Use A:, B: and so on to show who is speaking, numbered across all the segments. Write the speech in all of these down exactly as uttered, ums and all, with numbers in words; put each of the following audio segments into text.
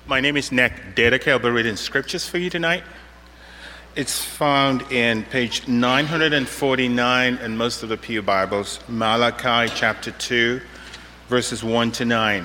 A: My name is Nick Dedeke. I'll be reading scriptures for you tonight. It's found in page nine forty-nine in most of the Pew Bibles, Malachi chapter two, verses one to nine.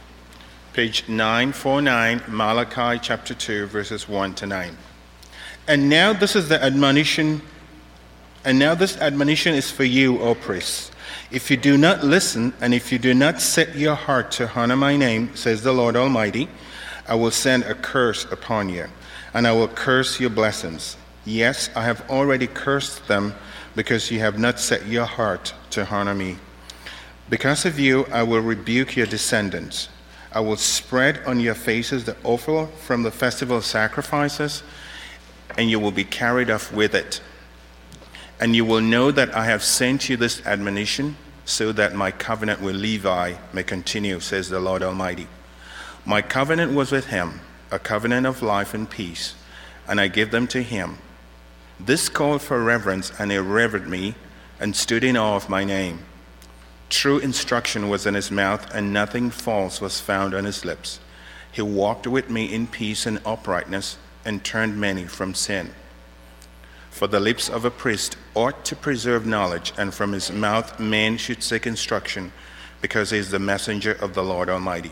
A: Page nine forty-nine, Malachi chapter two, verses one to nine. And now this is the admonition, and now this admonition is for you, O priests. If you do not listen, and if you do not set your heart to honor my name, says the Lord Almighty, I will send a curse upon you, and I will curse your blessings. Yes, I have already cursed them, because you have not set your heart to honor me. Because of you, I will rebuke your descendants. I will spread on your faces the offal from the festival sacrifices, and you will be carried off with it. And you will know that I have sent you this admonition, so that my covenant with Levi may continue, says the Lord Almighty. My covenant was with him, a covenant of life and peace, and I gave them to him. This called for reverence, and he revered me, and stood in awe of my name. True instruction was in his mouth, and nothing false was found on his lips. He walked with me in peace and uprightness, and turned many from sin. For the lips of a priest ought to preserve knowledge, and from his mouth men should seek instruction, because he is the messenger of the Lord Almighty.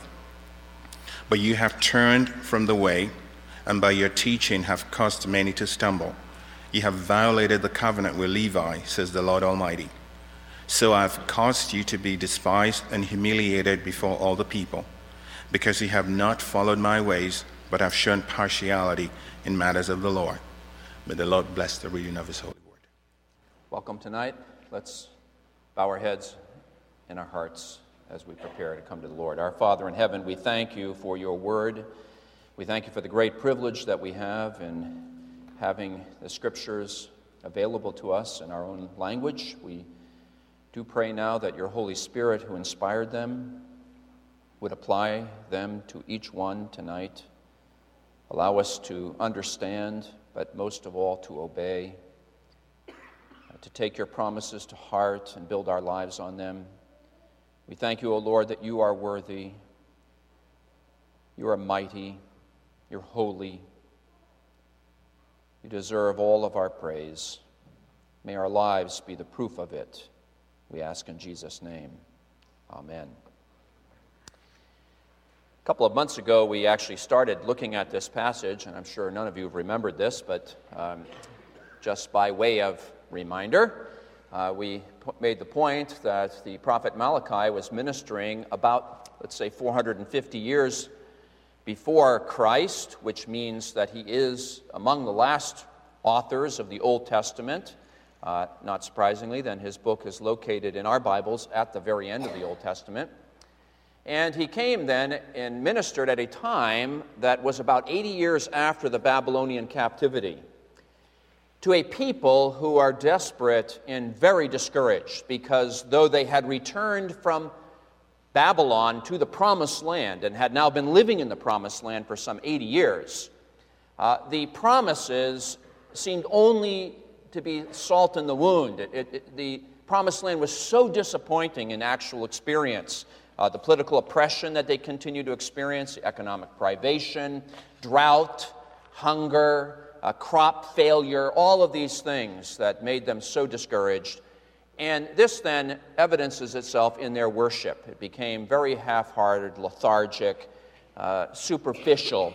A: But you have turned from the way, and by your teaching have caused many to stumble. You have violated the covenant with Levi, says the Lord Almighty. So I have caused you to be despised and humiliated before all the people, because you have not followed my ways, but have shown partiality in matters of the Lord. May the Lord bless the reading of his holy word.
B: Welcome tonight. Let's bow our heads and our hearts as we prepare to come to the Lord. Our Father in heaven, we thank you for your word. We thank you for the great privilege that we have in having the scriptures available to us in our own language. We do pray now that your Holy Spirit, who inspired them, would apply them to each one tonight. Allow us to understand, but most of all to obey, uh, to take your promises to heart and build our lives on them. We thank you, O Lord, that you are worthy, you are mighty, you're holy. You deserve all of our praise. May our lives be the proof of it. We ask in Jesus' name. Amen. A couple of months ago, we actually started looking at this passage, and I'm sure none of you have remembered this, but um, just by way of reminder, uh, we made the point that the prophet Malachi was ministering about, let's say, four hundred fifty years before Christ, which means that he is among the last authors of the Old Testament. Uh, not surprisingly, then his book is located in our Bibles at the very end of the Old Testament. And he came then and ministered at a time that was about eighty years after the Babylonian captivity to a people who are desperate and very discouraged, because though they had returned from Babylon to the Promised Land and had now been living in the Promised Land for some eighty years, uh, the promises seemed only to be salt in the wound. It, it, it, the Promised Land was so disappointing in actual experience. Uh, the political oppression that they continue to experience, the economic privation, drought, hunger, uh, crop failure, all of these things that made them so discouraged. And this then evidences itself in their worship. It became very half-hearted, lethargic, uh, superficial.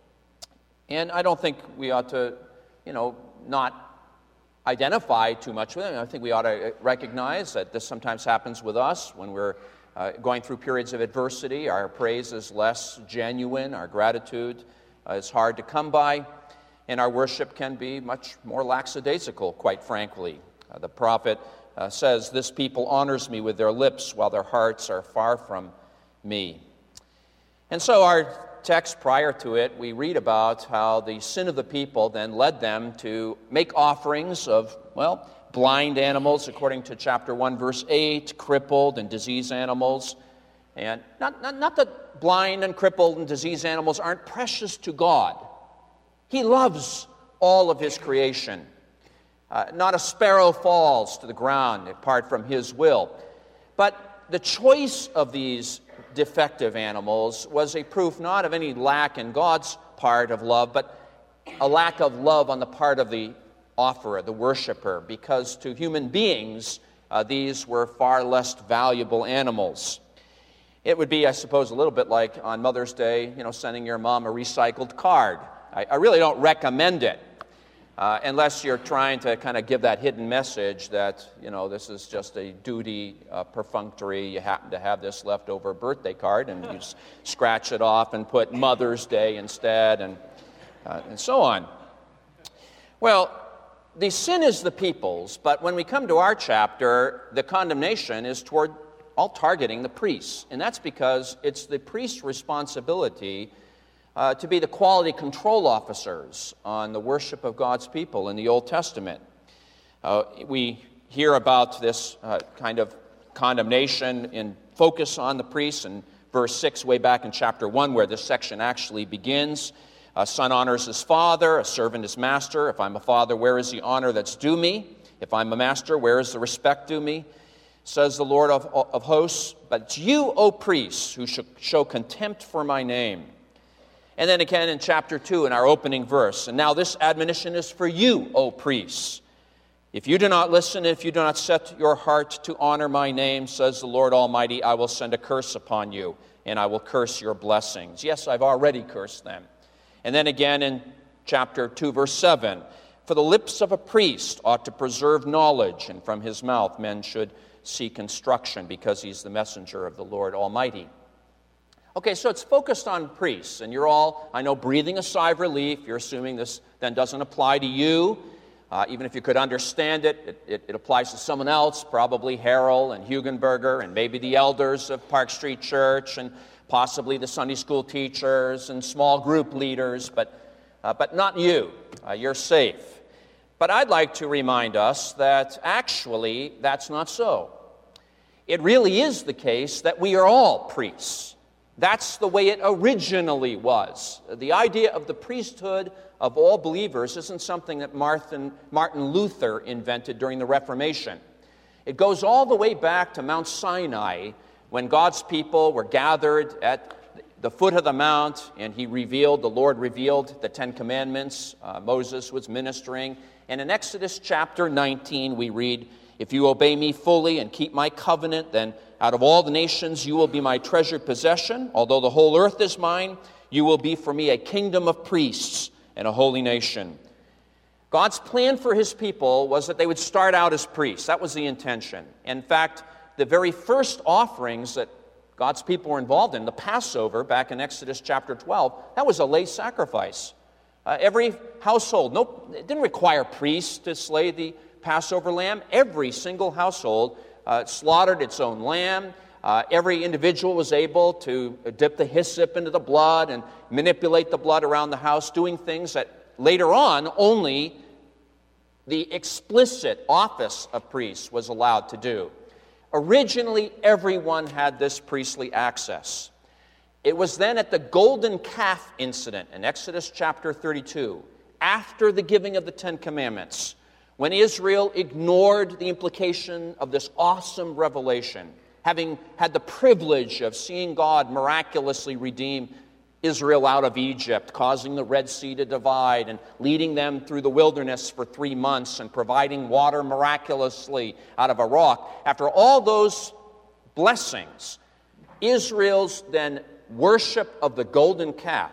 B: And I don't think we ought to, you know, not identify too much with it. I think we ought to recognize that this sometimes happens with us when we're uh, going through periods of adversity. Our praise is less genuine. Our gratitude uh, is hard to come by. And our worship can be much more lackadaisical, quite frankly. Uh, the prophet uh, says, "This people honors me with their lips, while their hearts are far from me." And so our text prior to it, we read about how the sin of the people then led them to make offerings of, well, blind animals, according to chapter one, verse eight, crippled and diseased animals. And not, not, not that blind and crippled and diseased animals aren't precious to God. He loves all of his creation. Uh, not a sparrow falls to the ground apart from his will. But the choice of these defective animals was a proof not of any lack in God's part of love, but a lack of love on the part of the offerer, the worshiper, because to human beings, uh, these were far less valuable animals. It would be, I suppose, a little bit like on Mother's Day, you know, sending your mom a recycled card. I, I really don't recommend it, uh, unless you're trying to kind of give that hidden message that, you know, this is just a duty, uh, perfunctory, you happen to have this leftover birthday card, and you s- scratch it off and put Mother's Day instead, and, uh, and so on. Well, the sin is the people's, but when we come to our chapter, the condemnation is toward all targeting the priests. And that's because it's the priest's responsibility uh, to be the quality control officers on the worship of God's people in the Old Testament. Uh, we hear about this uh, kind of condemnation and focus on the priests in verse six, way back in chapter one, where this section actually begins. A son honors his father, a servant his master. If I'm a father, where is the honor that's due me? If I'm a master, where is the respect due me? Says the Lord of, of hosts, but it's you, O priests, who should show contempt for my name. And then again in chapter two, in our opening verse, and now this admonition is for you, O priests. If you do not listen, if you do not set your heart to honor my name, says the Lord Almighty, I will send a curse upon you, and I will curse your blessings. Yes, I've already cursed them. And then again in chapter two, verse seven, for the lips of a priest ought to preserve knowledge, and from his mouth men should seek instruction, because he's the messenger of the Lord Almighty. Okay, so it's focused on priests, and you're all, I know, breathing a sigh of relief. You're assuming this then doesn't apply to you. Uh, even if you could understand it, it, it, it applies to someone else, probably Harold and Hugenberger, and maybe the elders of Park Street Church, and possibly the Sunday school teachers and small group leaders, but, uh, but not you. Uh, you're safe. But I'd like to remind us that actually that's not so. It really is the case that we are all priests. That's the way it originally was. The idea of the priesthood of all believers isn't something that Martin, Martin Luther invented during the Reformation. It goes all the way back to Mount Sinai, when God's people were gathered at the foot of the mount, and he revealed, the Lord revealed the Ten Commandments. Uh, Moses was ministering. And in Exodus chapter nineteen, we read, if you obey me fully and keep my covenant, then out of all the nations you will be my treasured possession. Although the whole earth is mine, you will be for me a kingdom of priests and a holy nation. God's plan for his people was that they would start out as priests. That was the intention. In fact, the very first offerings that God's people were involved in, the Passover, back in Exodus chapter twelve, that was a lay sacrifice. Uh, every household, nope, it didn't require priests to slay the Passover lamb. Every single household uh, slaughtered its own lamb. Uh, every individual was able to dip the hyssop into the blood and manipulate the blood around the house, doing things that later on only the explicit office of priests was allowed to do. Originally, everyone had this priestly access. It was then at the golden calf incident in Exodus chapter thirty-two, after the giving of the Ten Commandments, when Israel ignored the implication of this awesome revelation, having had the privilege of seeing God miraculously redeem Israel out of Egypt, causing the Red Sea to divide and leading them through the wilderness for three months and providing water miraculously out of a rock. After all those blessings, Israel's then worship of the golden calf,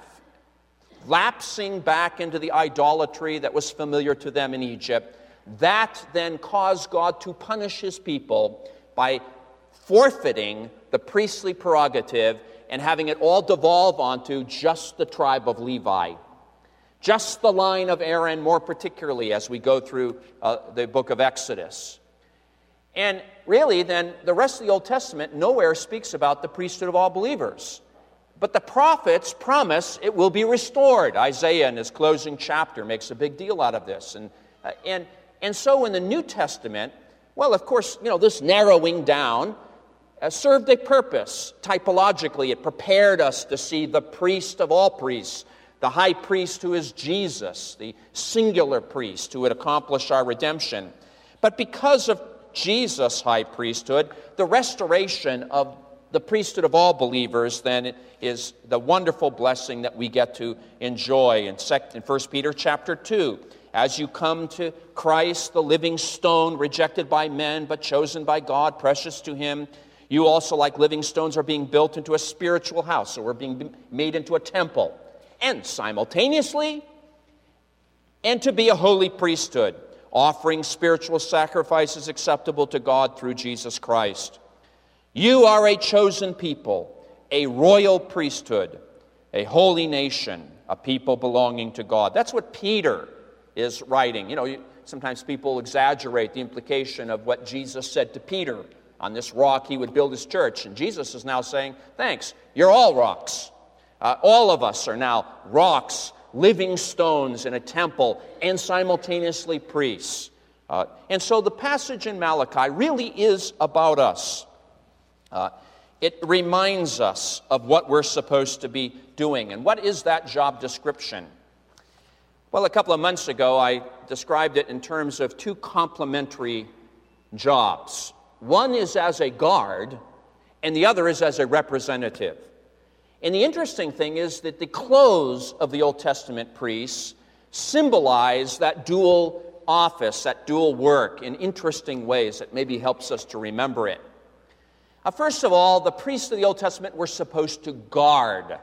B: lapsing back into the idolatry that was familiar to them in Egypt, that then caused God to punish his people by forfeiting the priestly prerogative and having it all devolve onto just the tribe of Levi, just the line of Aaron, more particularly as we go through uh, the book of Exodus. And really, then, the rest of the Old Testament nowhere speaks about the priesthood of all believers. But the prophets promise it will be restored. Isaiah, in his closing chapter, makes a big deal out of this. And, uh, and, and so in the New Testament, well, of course, you know, this narrowing down uh, served a purpose. Typologically, it prepared us to see the priest of all priests, the high priest who is Jesus, the singular priest who would accomplish our redemption. But because of Jesus' high priesthood, the restoration of the priesthood of all believers, then, is the wonderful blessing that we get to enjoy in First Peter chapter two. As you come to Christ, the living stone, rejected by men, but chosen by God, precious to him, you also, like living stones, are being built into a spiritual house. So we're being made into a temple. And simultaneously, and to be a holy priesthood, offering spiritual sacrifices acceptable to God through Jesus Christ. You are a chosen people, a royal priesthood, a holy nation, a people belonging to God. That's what Peter is writing. You know, sometimes people exaggerate the implication of what Jesus said to Peter. On this rock he would build his church. And Jesus is now saying, thanks, you're all rocks. Uh, all of us are now rocks, living stones in a temple, and simultaneously priests. Uh, and so the passage in Malachi really is about us. Uh, it reminds us of what we're supposed to be doing. And what is that job description? Well, a couple of months ago, I described it in terms of two complementary jobs. One is as a guard, and the other is as a representative. And the interesting thing is that the clothes of the Old Testament priests symbolize that dual office, that dual work, in interesting ways that maybe helps us to remember it. Uh, first of all, the priests of the Old Testament were supposed to guard.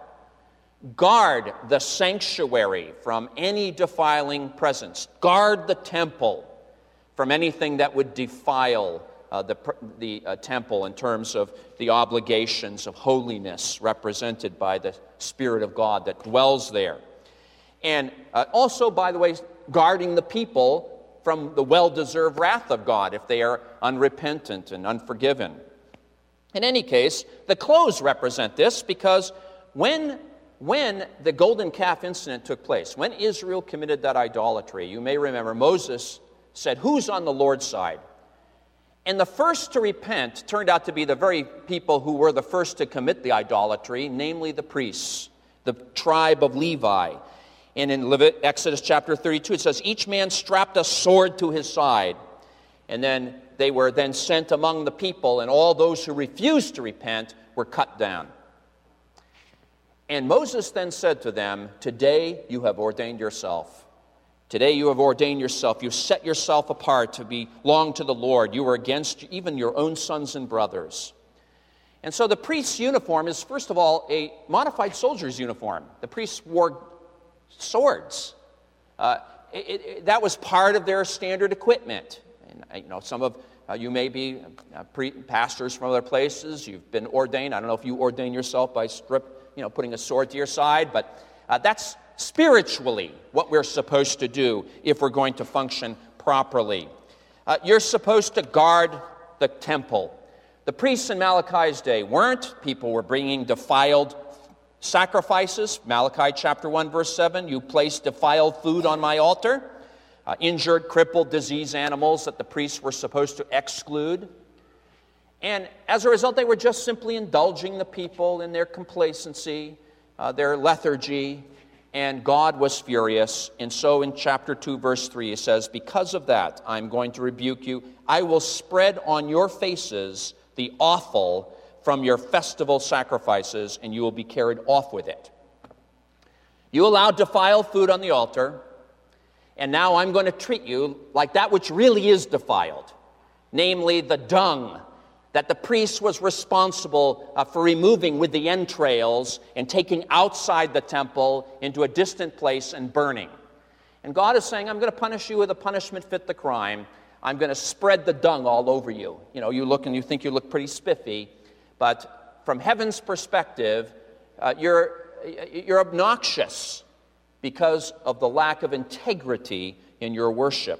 B: Guard the sanctuary from any defiling presence. Guard the temple from anything that would defile uh, the, the uh, temple in terms of the obligations of holiness represented by the Spirit of God that dwells there. And uh, also, by the way, guarding the people from the well-deserved wrath of God if they are unrepentant and unforgiven. In any case, the clothes represent this because when When the golden calf incident took place, when Israel committed that idolatry, you may remember Moses said, who's on the Lord's side? And the first to repent turned out to be the very people who were the first to commit the idolatry, namely the priests, the tribe of Levi. And in Levit- Exodus chapter thirty-two, it says, each man strapped a sword to his side. And then they were then sent among the people, and all those who refused to repent were cut down. And Moses then said to them, today you have ordained yourself. Today you have ordained yourself. You've set yourself apart to belong to the Lord. You are against even your own sons and brothers. And so the priest's uniform is, first of all, a modified soldier's uniform. The priests wore swords. Uh, it, it, that was part of their standard equipment. And you know, some of uh, you may be uh, pre- pastors from other places. You've been ordained. I don't know if you ordain yourself by strip. You know, putting a sword to your side, but uh, that's spiritually what we're supposed to do if we're going to function properly. Uh, you're supposed to guard the temple. The priests in Malachi's day weren't. People were bringing defiled sacrifices. Malachi chapter one, verse seven, you place defiled food on my altar. Uh, injured, crippled, diseased animals that the priests were supposed to exclude. And as a result, they were just simply indulging the people in their complacency, uh, their lethargy, and God was furious. And so in chapter two, verse three, it says, because of that, I'm going to rebuke you. I will spread on your faces the offal from your festival sacrifices, and you will be carried off with it. You allowed defiled food on the altar, and now I'm going to treat you like that which really is defiled, namely the dung that the priest was responsible uh, for removing with the entrails and taking outside the temple into a distant place and burning. And God is saying, I'm going to punish you with a punishment fit the crime. I'm going to spread the dung all over you. You know, you look and you think you look pretty spiffy, but from heaven's perspective, uh, you're, you're obnoxious because of the lack of integrity in your worship.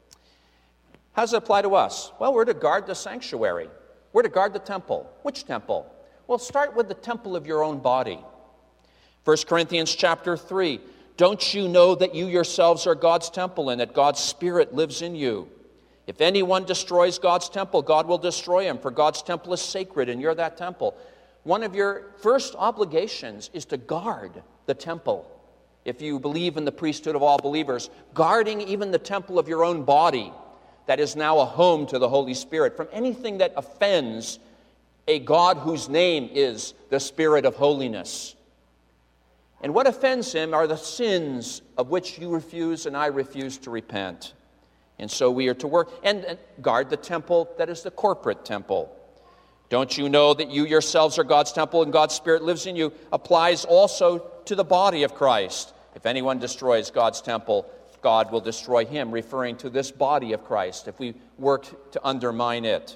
B: How does it apply to us? Well, we're to guard the sanctuary. We're to guard the temple. Which temple? Well, start with the temple of your own body. First Corinthians chapter three. Don't you know that you yourselves are God's temple and that God's Spirit lives in you? If anyone destroys God's temple, God will destroy him, for God's temple is sacred and you're that temple. One of your first obligations is to guard the temple. If you believe in the priesthood of all believers, guarding even the temple of your own body, that is now a home to the Holy Spirit, from anything that offends a God whose name is the Spirit of holiness. And what offends him are the sins of which you refuse and I refuse to repent. And so we are to work and, and guard the temple that is the corporate temple. Don't you know that you yourselves are God's temple and God's Spirit lives in you? Applies also to the body of Christ. If anyone destroys God's temple, God will destroy him, referring to this body of Christ, if we work to undermine it.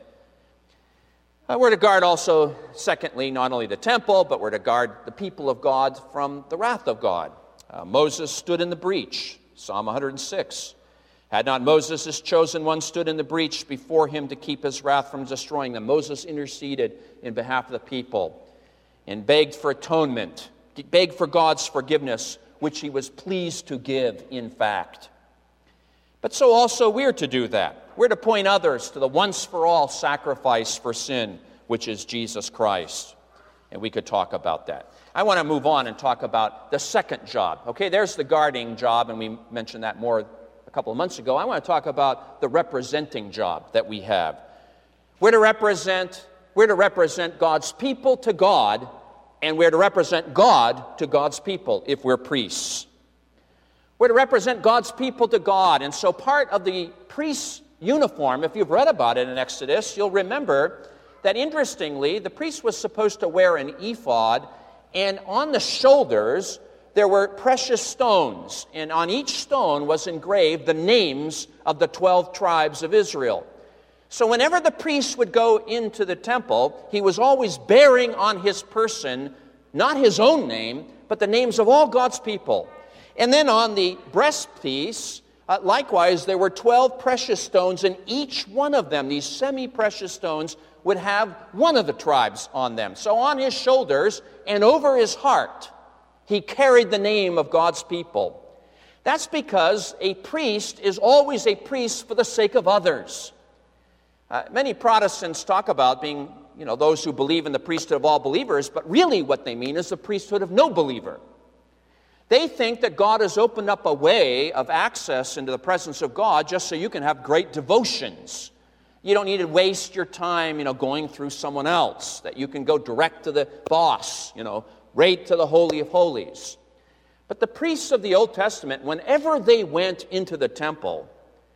B: Uh, we're to guard also, secondly, not only the temple, but we're to guard the people of God from the wrath of God. Uh, Moses stood in the breach, Psalm one hundred six. Had not Moses, his chosen one, stood in the breach before him to keep his wrath from destroying them. Moses interceded in behalf of the people and begged for atonement, begged for God's forgiveness, which he was pleased to give, in fact. But so also we're to do that. We're to point others to the once-for-all sacrifice for sin, which is Jesus Christ. And we could talk about that. I want to move on and talk about the second job. Okay, there's the guarding job, and we mentioned that more a couple of months ago. I want to talk about the representing job that we have. We're to represent, we're to represent God's people to God, and we're to represent God to God's people if we're priests. We're to represent God's people to God, and so part of the priest's uniform, if you've read about it in Exodus, you'll remember that, interestingly, the priest was supposed to wear an ephod, and on the shoulders there were precious stones, and on each stone was engraved the names of the twelve tribes of Israel. So whenever the priest would go into the temple, he was always bearing on his person not his own name, but the names of all God's people. And then on the breastpiece, Uh, likewise, there were twelve precious stones, and each one of them, these semi-precious stones, would have one of the tribes on them. So on his shoulders and over his heart, he carried the name of God's people. That's because a priest is always a priest for the sake of others. Uh, many Protestants talk about being, you know, those who believe in the priesthood of all believers, but really what they mean is the priesthood of no believer. They think that God has opened up a way of access into the presence of God just so you can have great devotions. You don't need to waste your time, you know, going through someone else, that you can go direct to the boss, you know, right to the Holy of Holies. But the priests of the Old Testament, whenever they went into the temple,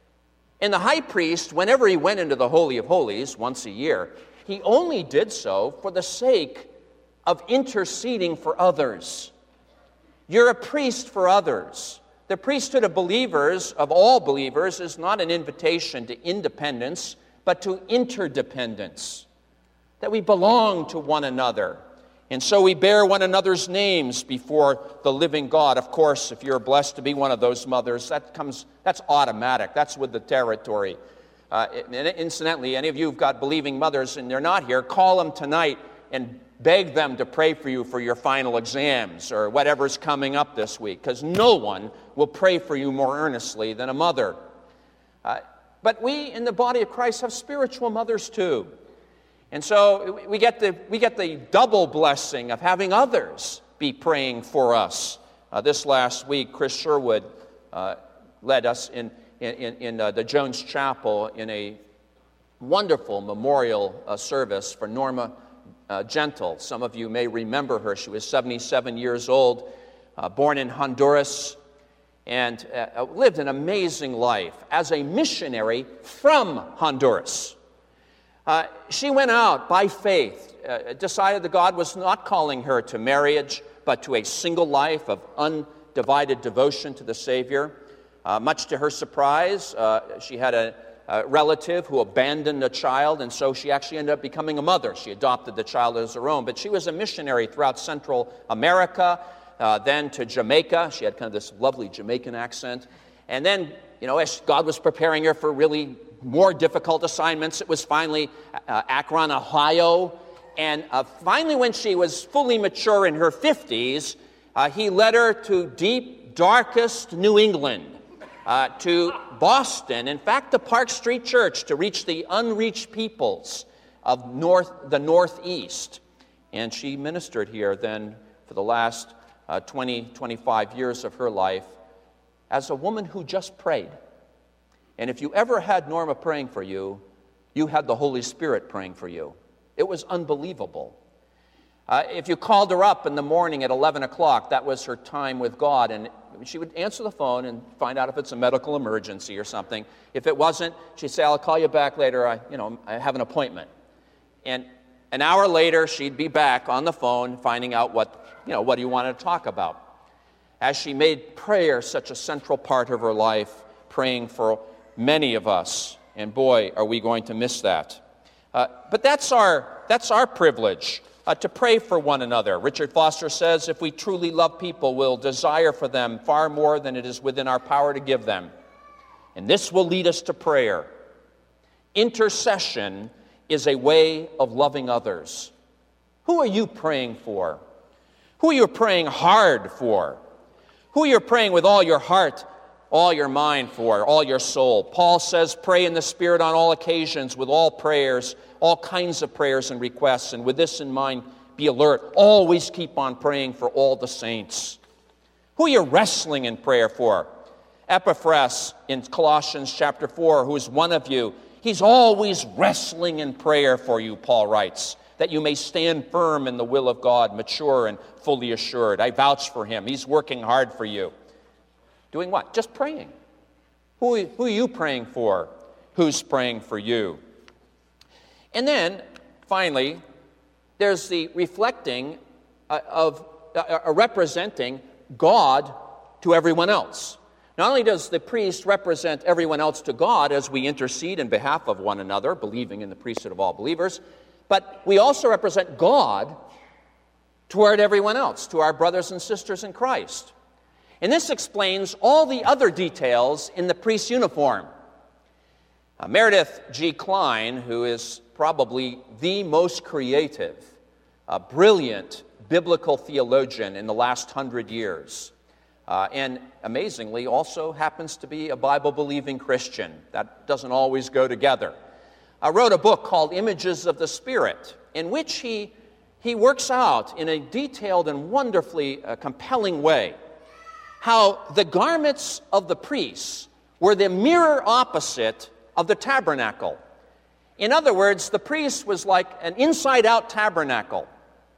B: and the high priest, whenever he went into the Holy of Holies once a year, he only did so for the sake of interceding for others. You're a priest for others. The priesthood of believers, of all believers, is not an invitation to independence, but to interdependence, that we belong to one another. And so we bear one another's names before the living God. Of course, if you're blessed to be one of those mothers, that comes, that's automatic. That's with the territory. Uh, and incidentally, any of you who've got believing mothers and they're not here, call them tonight and beg them to pray for you for your final exams or whatever's coming up this week, because no one will pray for you more earnestly than a mother. Uh, but we in the body of Christ have spiritual mothers too. And so we get the, we get the double blessing of having others be praying for us. Uh, this last week, Chris Sherwood uh, led us in, in, in uh, the Jones Chapel in a wonderful memorial uh, service for Norma Uh, Gentle. Some of you may remember her. She was seventy-seven years old, uh, born in Honduras, and uh, lived an amazing life as a missionary from Honduras. Uh, she went out by faith, uh, decided that God was not calling her to marriage, but to a single life of undivided devotion to the Savior. Uh, much to her surprise, uh, she had a A relative who abandoned a child, and so she actually ended up becoming a mother. She adopted the child as her own, but she was a missionary throughout Central America, uh, then to Jamaica. She had kind of this lovely Jamaican accent. And then, you know, as God was preparing her for really more difficult assignments, it was finally uh, Akron, Ohio. And uh, finally, when she was fully mature in her fifties, uh, he led her to deep, darkest New England, uh, to Boston, in fact, the Park Street Church, to reach the unreached peoples of north, the Northeast. And she ministered here then for the last uh, twenty, twenty-five years of her life as a woman who just prayed. And if you ever had Norma praying for you, you had the Holy Spirit praying for you. It was unbelievable. Uh, if you called her up in the morning at eleven o'clock, that was her time with God, and she would answer the phone and find out if it's a medical emergency or something. If it wasn't, she'd say, I'll call you back later, I, you know, I have an appointment. And an hour later, she'd be back on the phone finding out what, you know, what do you want to talk about. As she made prayer such a central part of her life, praying for many of us, and boy, are we going to miss that. Uh, but that's our, that's our privilege. Uh, to pray for one another. Richard Foster says, if we truly love people, we'll desire for them far more than it is within our power to give them. And this will lead us to prayer. Intercession is a way of loving others. Who are you praying for? Who are you praying hard for? Who are you praying with all your heart, all your mind for, all your soul? Paul says, pray in the Spirit on all occasions with all prayers, all kinds of prayers and requests, and with this in mind, be alert. Always keep on praying for all the saints. Who are you wrestling in prayer for? Epaphras in Colossians chapter four, who is one of you, he's always wrestling in prayer for you, Paul writes, that you may stand firm in the will of God, mature and fully assured. I vouch for him. He's working hard for you. Doing what? Just praying. Who, who are you praying for? Who's praying for you? And then, finally, there's the reflecting uh, of uh, uh, representing God to everyone else. Not only does the priest represent everyone else to God as we intercede in behalf of one another, believing in the priesthood of all believers, but we also represent God toward everyone else, to our brothers and sisters in Christ. And this explains all the other details in the priest's uniform. Uh, Meredith G. Klein, who is probably the most creative, uh, brilliant biblical theologian in the last hundred years, uh, and amazingly also happens to be a Bible-believing Christian. That doesn't always go together. I wrote a book called Images of the Spirit, in which he, he works out in a detailed and wonderfully uh, compelling way how the garments of the priests were the mirror opposite of the tabernacle. In other words, the priest was like an inside-out tabernacle.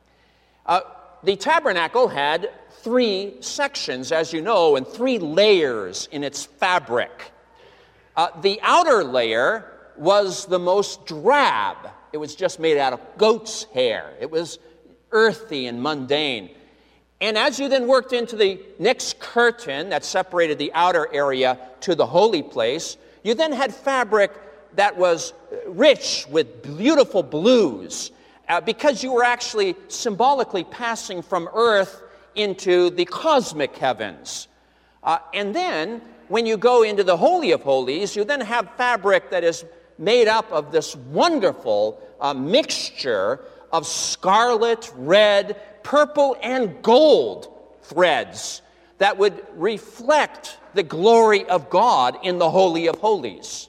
B: Uh, the tabernacle had three sections, as you know, and three layers in its fabric. Uh, the outer layer was the most drab. It was just made out of goat's hair. It was earthy and mundane. And as you then worked into the next curtain that separated the outer area to the holy place, you then had fabric that was rich with beautiful blues, uh, because you were actually symbolically passing from earth into the cosmic heavens. Uh, and then, when you go into the Holy of Holies, you then have fabric that is made up of this wonderful uh, mixture of scarlet, red, purple, and gold threads that would reflect the glory of God in the Holy of Holies.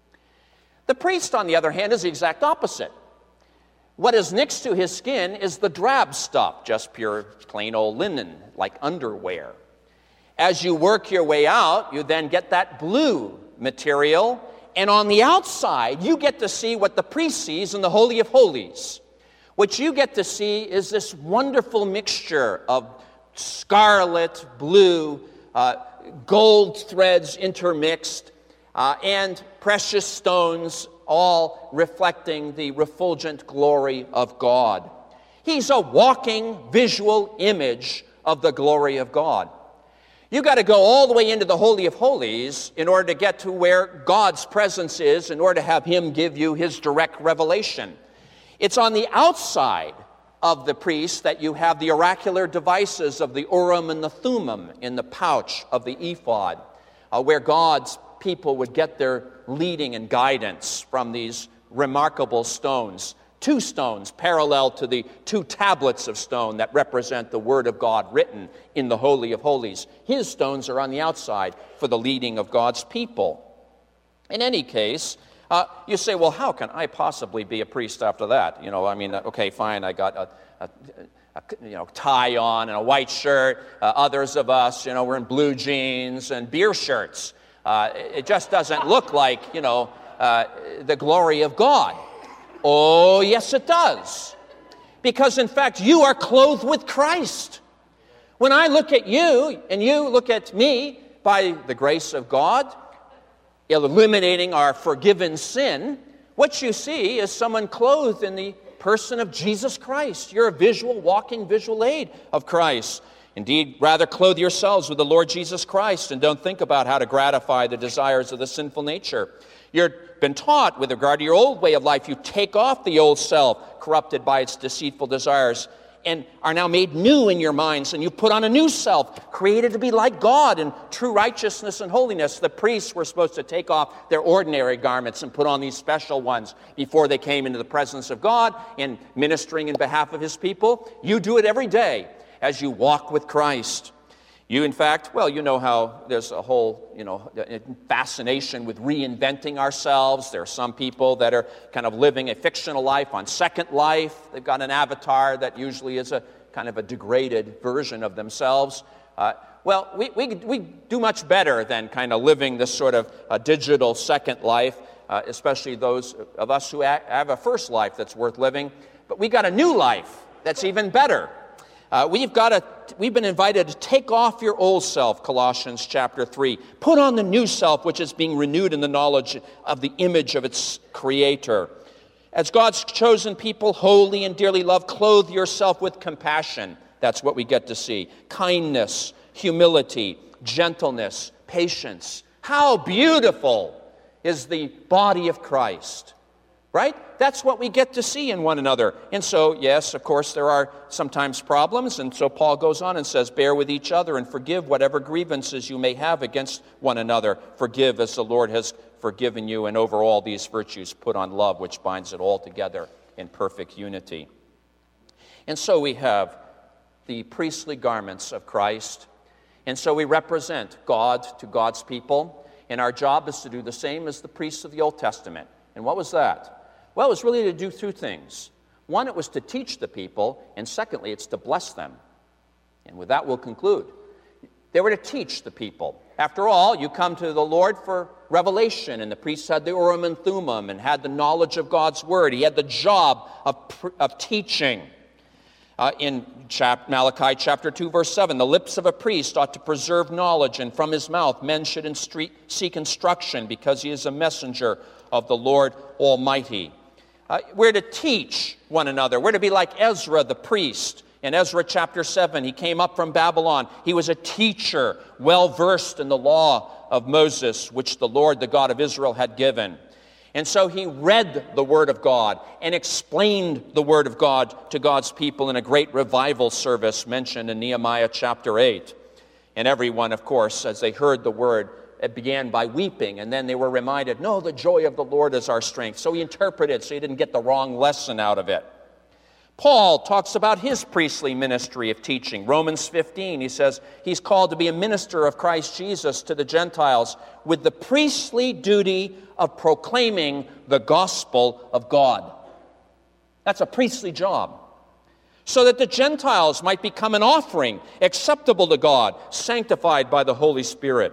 B: The priest, on the other hand, is the exact opposite. What is next to his skin is the drab stuff, just pure plain old linen, like underwear. As you work your way out, you then get that blue material, and on the outside, you get to see what the priest sees in the Holy of Holies. What you get to see is this wonderful mixture of scarlet, blue, uh, gold threads intermixed, uh, and precious stones, all reflecting the refulgent glory of God. He's a walking visual image of the glory of God. You've got to go all the way into the Holy of Holies in order to get to where God's presence is, in order to have Him give you His direct revelation. It's on the outside of the priest that you have the oracular devices of the Urim and the Thummim in the pouch of the ephod, uh, where God's people would get their leading and guidance from these remarkable stones. Two stones parallel to the two tablets of stone that represent the Word of God written in the Holy of Holies. His stones are on the outside for the leading of God's people. In any case, uh, you say, well, how can I possibly be a priest after that? You know, I mean, okay, fine, I got a, a, a you know, tie on and a white shirt. Uh, others of us, you know, we're in blue jeans and beer shirts. Uh, it just doesn't look like, you know, uh, the glory of God. Oh, yes, it does. Because, in fact, you are clothed with Christ. When I look at you, and you look at me, by the grace of God, eliminating our forgiven sin, what you see is someone clothed in the person of Jesus Christ. You're a visual, walking visual aid of Christ. Indeed, rather clothe yourselves with the Lord Jesus Christ and don't think about how to gratify the desires of the sinful nature. You've been taught with regard to your old way of life, you take off the old self, corrupted by its deceitful desires, and are now made new in your minds, and you put on a new self, created to be like God in true righteousness and holiness. The priests were supposed to take off their ordinary garments and put on these special ones before they came into the presence of God in ministering in behalf of his people. You do it every day as you walk with Christ. You, in fact, well, you know how there's a whole, you know, fascination with reinventing ourselves. There are some people that are kind of living a fictional life on Second Life. They've got an avatar that usually is a kind of a degraded version of themselves. Uh, well, we, we, we do much better than kind of living this sort of a digital second life, uh, especially those of us who ha- have a first life that's worth living. But we got a new life that's even better. Uh, we've got to, we've been invited to take off your old self, Colossians chapter three. Put on the new self, which is being renewed in the knowledge of the image of its creator. As God's chosen people, holy and dearly loved, clothe yourself with compassion. That's what we get to see. Kindness, humility, gentleness, patience. How beautiful is the body of Christ. Right? That's what we get to see in one another. And so, yes, of course, there are sometimes problems. And so Paul goes on and says, bear with each other and forgive whatever grievances you may have against one another. Forgive as the Lord has forgiven you. And over all these virtues, put on love, which binds it all together in perfect unity. And so we have the priestly garments of Christ. And so we represent God to God's people. And our job is to do the same as the priests of the Old Testament. And what was that? Well, it was really to do two things. One, it was to teach the people, and secondly, it's to bless them. And with that, we'll conclude. They were to teach the people. After all, you come to the Lord for revelation, and the priests had the Urim and Thummim and had the knowledge of God's Word. He had the job of, of teaching. Uh, in chap- Malachi chapter two, verse seven, the lips of a priest ought to preserve knowledge, and from his mouth men should instru- seek instruction, because he is a messenger of the Lord Almighty. Uh, we're to teach one another. We're to be like Ezra the priest. In Ezra chapter seven, he came up from Babylon. He was a teacher, well versed in the law of Moses, which the Lord, the God of Israel, had given. And so he read the Word of God and explained the Word of God to God's people in a great revival service mentioned in Nehemiah chapter eight. And everyone, of course, as they heard the Word, it began by weeping, and then they were reminded, no, the joy of the Lord is our strength. So he interpreted so he didn't get the wrong lesson out of it. Paul talks about his priestly ministry of teaching. Romans fifteen, he says, he's called to be a minister of Christ Jesus to the Gentiles with the priestly duty of proclaiming the gospel of God. That's a priestly job. So that the Gentiles might become an offering acceptable to God, sanctified by the Holy Spirit.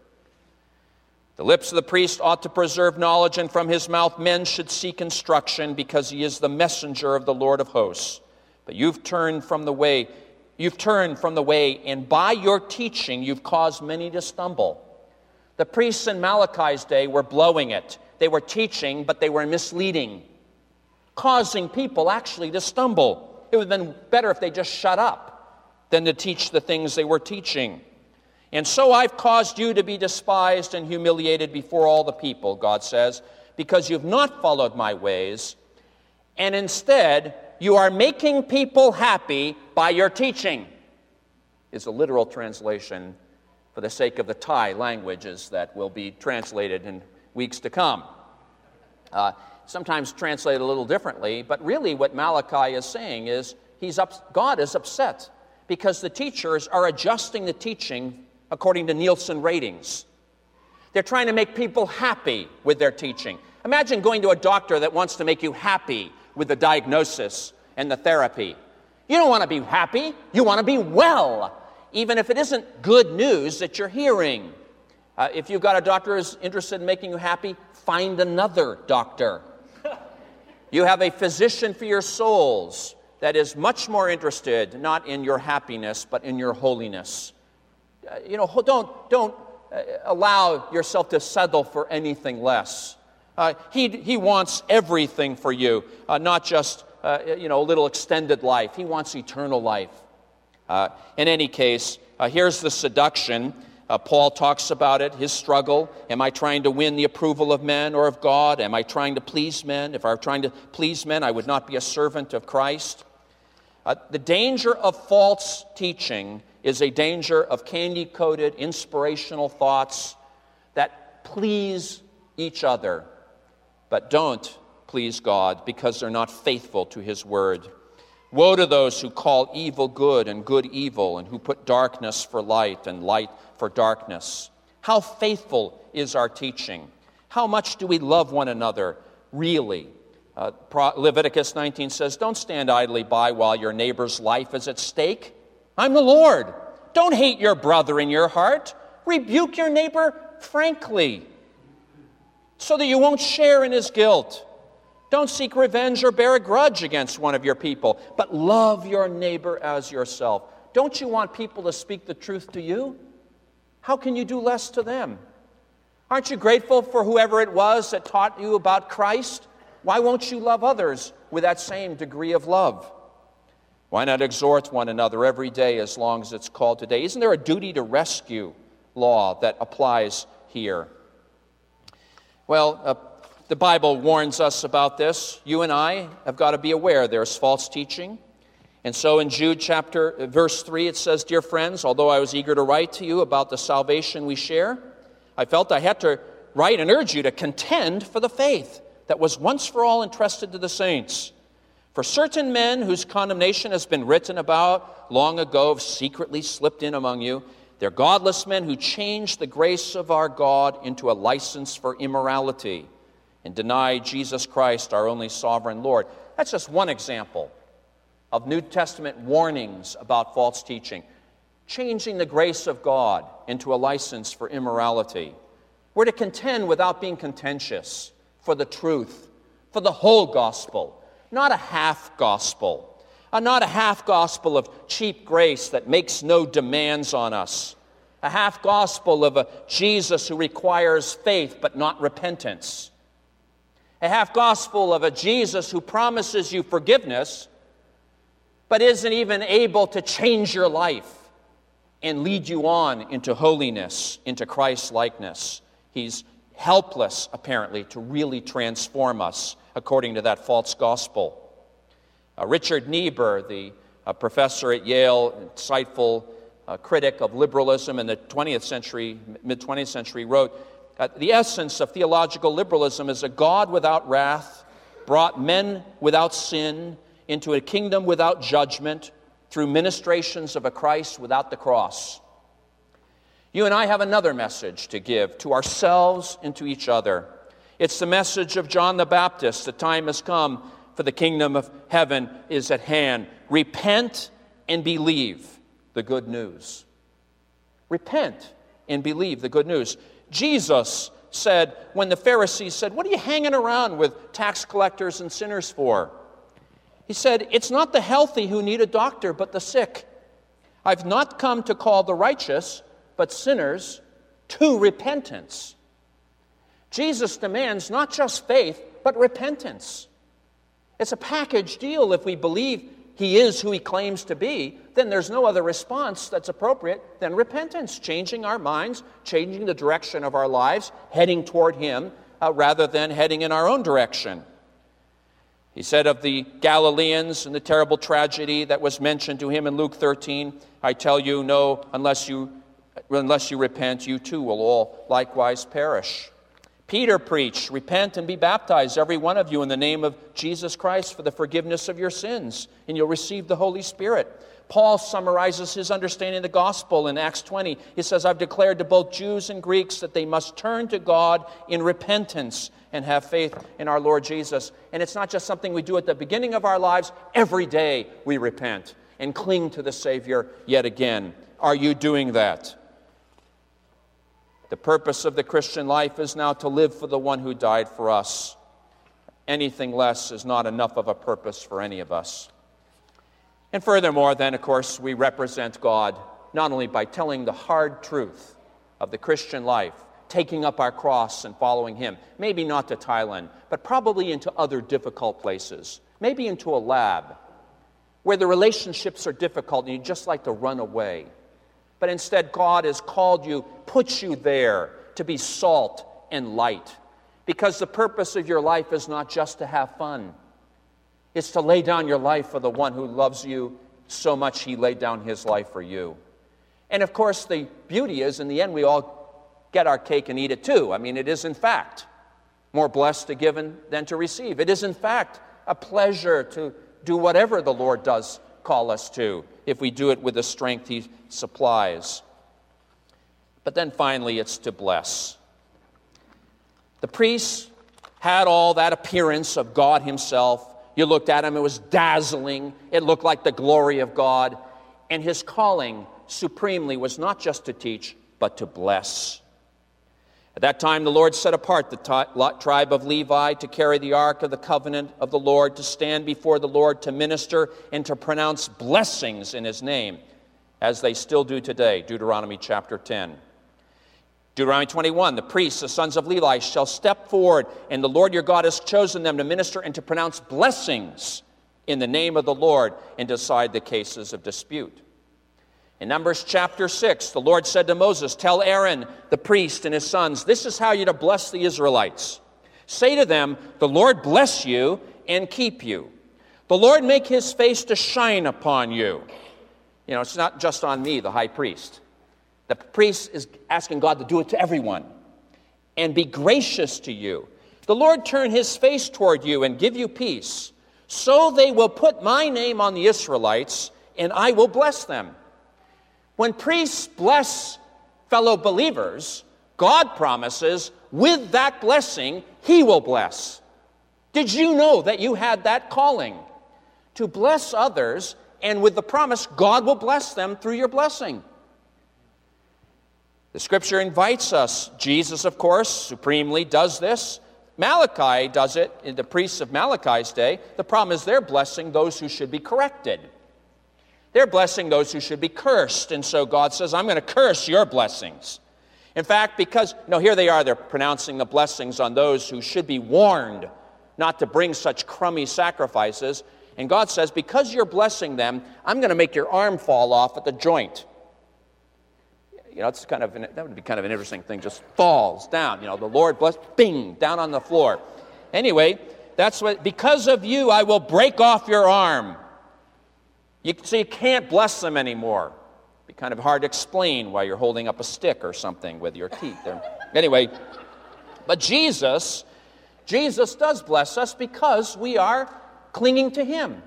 B: The lips of the priest ought to preserve knowledge, and from his mouth men should seek instruction, because he is the messenger of the Lord of hosts. But you've turned from the way, you've turned from the way, and by your teaching you've caused many to stumble. The priests in Malachi's day were blowing it. They were teaching, but they were misleading, causing people actually to stumble. It would have been better if they just shut up than to teach the things they were teaching. And so I've caused you to be despised and humiliated before all the people, God says, because you've not followed my ways, and instead you are making people happy by your teaching, is a literal translation for the sake of the Thai languages that will be translated in weeks to come. Uh, sometimes translated a little differently, but really what Malachi is saying is he's up, God is upset because the teachers are adjusting the teaching according to Nielsen ratings. They're trying to make people happy with their teaching. Imagine going to a doctor that wants to make you happy with the diagnosis and the therapy. You don't want to be happy. You want to be well, even if it isn't good news that you're hearing. Uh, if you've got a doctor who's interested in making you happy, find another doctor. You have a physician for your souls that is much more interested not in your happiness but in your holiness. Uh, you know, don't, don't uh, allow yourself to settle for anything less. Uh, he, he wants everything for you, uh, not just uh, you know, a little extended life. He wants eternal life. Uh, in any case, uh, here's the seduction. Uh, Paul talks about it, his struggle. Am I trying to win the approval of men or of God? Am I trying to please men? If I were trying to please men, I would not be a servant of Christ. Uh, the danger of false teaching is a danger of candy-coated, inspirational thoughts that please each other, but don't please God because they're not faithful to His Word. Woe to those who call evil good and good evil, and who put darkness for light and light for darkness. How faithful is our teaching? How much do we love one another, really? Uh, Leviticus nineteen says, don't stand idly by while your neighbor's life is at stake. I'm the Lord. Don't hate your brother in your heart. Rebuke your neighbor frankly, so that you won't share in his guilt. Don't seek revenge or bear a grudge against one of your people, but love your neighbor as yourself. Don't you want people to speak the truth to you? How can you do less to them? Aren't you grateful for whoever it was that taught you about Christ? Why won't you love others with that same degree of love? Why not exhort one another every day as long as it's called today? Isn't there a duty to rescue law that applies here? Well, uh, the Bible warns us about this. You and I have got to be aware there's false teaching. And so in Jude chapter, verse three, it says, Dear friends, although I was eager to write to you about the salvation we share, I felt I had to write and urge you to contend for the faith that was once for all entrusted to the saints. For certain men whose condemnation has been written about long ago have secretly slipped in among you. They're godless men who changed the grace of our God into a license for immorality and deny Jesus Christ, our only sovereign Lord. That's just one example of New Testament warnings about false teaching. Changing the grace of God into a license for immorality. We're to contend without being contentious for the truth, for the whole gospel, not a half gospel, uh, not a half gospel of cheap grace that makes no demands on us, a half gospel of a Jesus who requires faith but not repentance, a half gospel of a Jesus who promises you forgiveness but isn't even able to change your life and lead you on into holiness, into Christ-likeness. He's helpless, apparently, to really transform us according to that false gospel. Uh, Richard Niebuhr, the uh, professor at Yale, insightful uh, critic of liberalism in the twentieth century, mid-twentieth century, wrote, uh, the essence of theological liberalism is a God without wrath, brought men without sin into a kingdom without judgment through ministrations of a Christ without the cross. You and I have another message to give to ourselves and to each other. It's the message of John the Baptist. The time has come, for the kingdom of heaven is at hand. Repent and believe the good news. Repent and believe the good news. Jesus said, when the Pharisees said, what are you hanging around with tax collectors and sinners for? He said, it's not the healthy who need a doctor, but the sick. I've not come to call the righteous, but sinners to repentance. Jesus demands not just faith, but repentance. It's a package deal. If we believe He is who He claims to be, then there's no other response that's appropriate than repentance, changing our minds, changing the direction of our lives, heading toward Him, uh, rather than heading in our own direction. He said of the Galileans and the terrible tragedy that was mentioned to him in Luke thirteen, I tell you, no, unless you, unless you repent, you too will all likewise perish. Peter preached, repent and be baptized, every one of you, in the name of Jesus Christ for the forgiveness of your sins, and you'll receive the Holy Spirit. Paul summarizes his understanding of the gospel in Acts twenty. He says, I've declared to both Jews and Greeks that they must turn to God in repentance and have faith in our Lord Jesus. And it's not just something we do at the beginning of our lives. Every day we repent and cling to the Savior yet again. Are you doing that? The purpose of the Christian life is now to live for the one who died for us. Anything less is not enough of a purpose for any of us. And furthermore, then, of course, we represent God not only by telling the hard truth of the Christian life, taking up our cross and following Him, maybe not to Thailand, but probably into other difficult places, maybe into a lab where the relationships are difficult and you just like to run away. But instead, God has called you, put you there to be salt and light, because the purpose of your life is not just to have fun. It's to lay down your life for the one who loves you so much He laid down His life for you. And of course, the beauty is, in the end, we all get our cake and eat it too. I mean, it is in fact more blessed to give than to receive. It is in fact a pleasure to do whatever the Lord does call us to, if we do it with the strength He supplies. But then finally, it's to bless. The priests had all that appearance of God Himself. You looked at Him, it was dazzling. It looked like the glory of God. And His calling supremely was not just to teach, but to bless. At that time, the Lord set apart the t- tribe of Levi to carry the ark of the covenant of the Lord, to stand before the Lord, to minister, and to pronounce blessings in His name, as they still do today. Deuteronomy chapter ten. Deuteronomy twenty-one, the priests, the sons of Levi, shall step forward, and the Lord your God has chosen them to minister and to pronounce blessings in the name of the Lord and decide the cases of dispute. In Numbers chapter six, the Lord said to Moses, tell Aaron, the priest, and his sons, this is how you're to bless the Israelites. Say to them, the Lord bless you and keep you. The Lord make His face to shine upon you. You know, it's not just on me, the high priest. The priest is asking God to do it to everyone. And be gracious to you. The Lord turn His face toward you and give you peace. So they will put my name on the Israelites, and I will bless them. When priests bless fellow believers, God promises, with that blessing, He will bless. Did you know that you had that calling? To bless others, and with the promise, God will bless them through your blessing. The Scripture invites us. Jesus, of course, supremely does this. Malachi does it in the priests of Malachi's day. The problem is they're blessing those who should be corrected. They're blessing those who should be cursed. And so God says, I'm going to curse your blessings. In fact, because, no, here they are, they're pronouncing the blessings on those who should be warned not to bring such crummy sacrifices. And God says, because you're blessing them, I'm going to make your arm fall off at the joint. You know, it's kind of an, that would be kind of an interesting thing. Just falls down. You know, the Lord bless, bing, down on the floor. Anyway, that's what, because of you, I will break off your arm. You, so you can't bless them anymore. It'd be kind of hard to explain why you're holding up a stick or something with your teeth there. Anyway, but Jesus, Jesus does bless us because we are clinging to Him.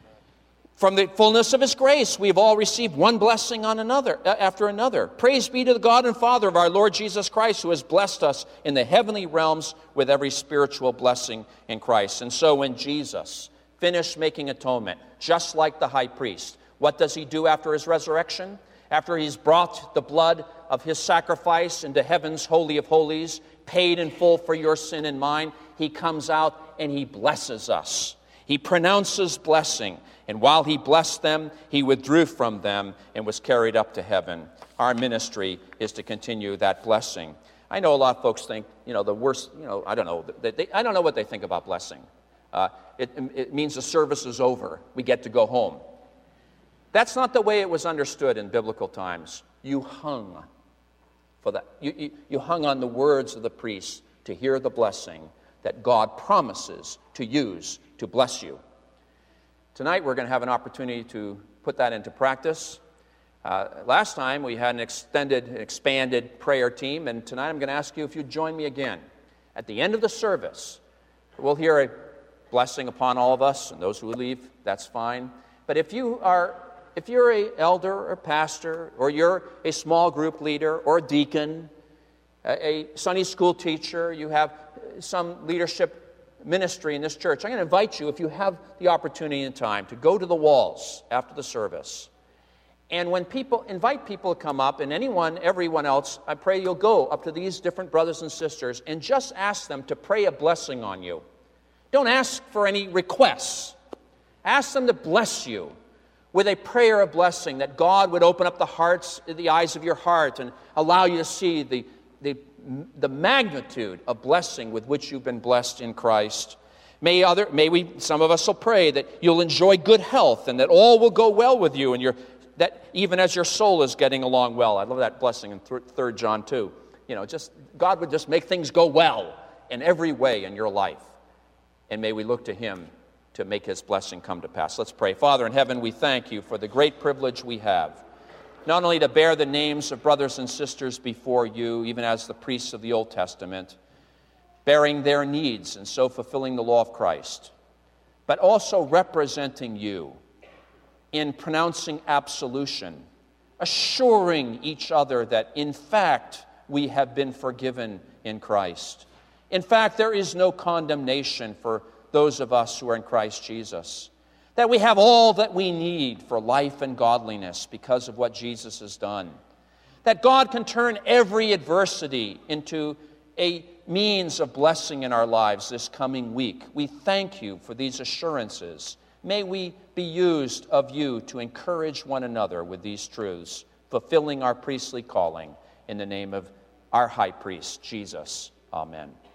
B: From the fullness of His grace, we have all received one blessing on another after another. Praise be to the God and Father of our Lord Jesus Christ, who has blessed us in the heavenly realms with every spiritual blessing in Christ. And so when Jesus finished making atonement, just like the high priest, what does He do after His resurrection? After He's brought the blood of His sacrifice into heaven's holy of holies, paid in full for your sin and mine, He comes out and He blesses us. He pronounces blessing. And while He blessed them, He withdrew from them and was carried up to heaven. Our ministry is to continue that blessing. I know a lot of folks think, you know, the worst, you know, I don't know. They, they, I don't know what they think about blessing. Uh, it, it means the service is over. We get to go home. That's not the way it was understood in biblical times. You hung for that. You, you, you hung on the words of the priest to hear the blessing that God promises to use to bless you. Tonight we're going to have an opportunity to put that into practice. Uh, last time we had an extended, expanded prayer team, and tonight I'm going to ask you if you'd join me again. At the end of the service, we'll hear a blessing upon all of us, and those who leave, that's fine. But if you are, if you're an elder or pastor, or you're a small group leader or a deacon, a, a Sunday school teacher, you have some leadership ministry in this church, I'm going to invite you, if you have the opportunity and time, to go to the walls after the service. And when people, invite people to come up, and anyone, everyone else, I pray you'll go up to these different brothers and sisters and just ask them to pray a blessing on you. Don't ask for any requests. Ask them to bless you with a prayer of blessing, that God would open up the hearts, the eyes of your heart, and allow you to see the, the, the magnitude of blessing with which you've been blessed in Christ. May other, may we, some of us will pray that you'll enjoy good health and that all will go well with you, and your, that even as your soul is getting along well. I love that blessing in Third John two. You know, just God would just make things go well in every way in your life. And may we look to Him to make His blessing come to pass. Let's pray. Father in heaven, we thank You for the great privilege we have, not only to bear the names of brothers and sisters before You, even as the priests of the Old Testament, bearing their needs and so fulfilling the law of Christ, but also representing You in pronouncing absolution, assuring each other that in fact we have been forgiven in Christ. In fact, there is no condemnation for those of us who are in Christ Jesus, that we have all that we need for life and godliness because of what Jesus has done, that God can turn every adversity into a means of blessing in our lives this coming week. We thank You for these assurances. May we be used of You to encourage one another with these truths, fulfilling our priestly calling in the name of our high priest, Jesus. Amen.